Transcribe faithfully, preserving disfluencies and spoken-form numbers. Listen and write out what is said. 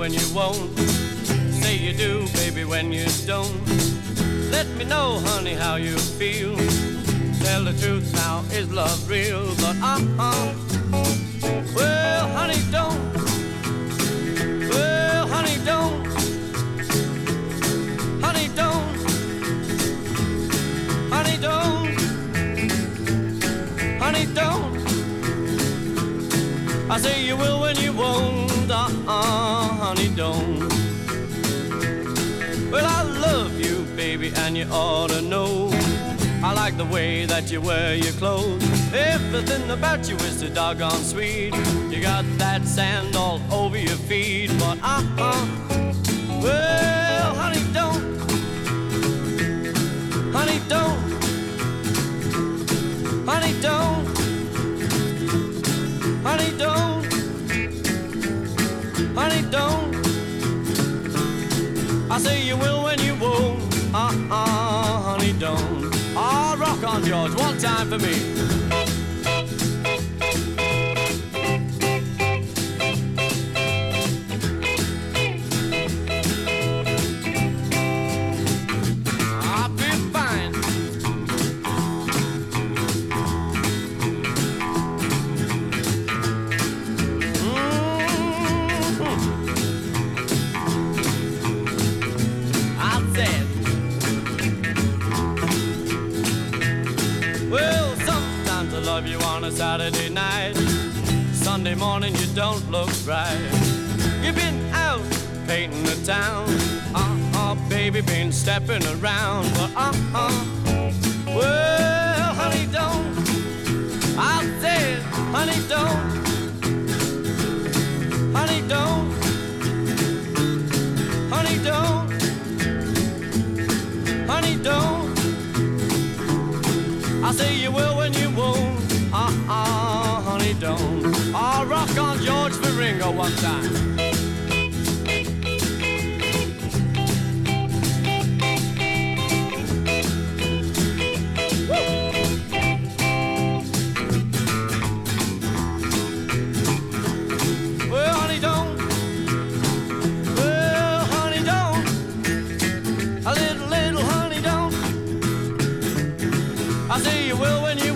when you won't. Say you do, baby, when you don't. Let me know, honey, how you feel. Tell the truth now, is love real? But uh-uh, well, honey, don't. Well, honey, don't. Honey, don't. Honey, don't. Honey, don't. I say you will when you won't. Uh-uh, honey, don't. Well, I love you, baby, and you ought to know. I like the way that you wear your clothes. Everything about you is so doggone sweet. You got that sand all over your feet. But uh-uh, well, honey, don't. Honey, don't. Honey, don't. Honey, don't. Honey, don't. I say you will when you won't. Uh-uh, honey, don't. Oh, rock on, George, one time for me. Love you on a Saturday night. Sunday morning you don't look right. You've been out painting the town. Uh-uh, baby, been stepping around. But uh-uh, well, honey, don't. I said, honey, don't. Honey, don't. Honey, don't. Honey, don't. I say you will when you won't. Uh-uh, honey, don't. I'll rock on George for Ringo one time. Well, honey, don't. Well, honey, don't. A little, little honey, don't. I say you will when you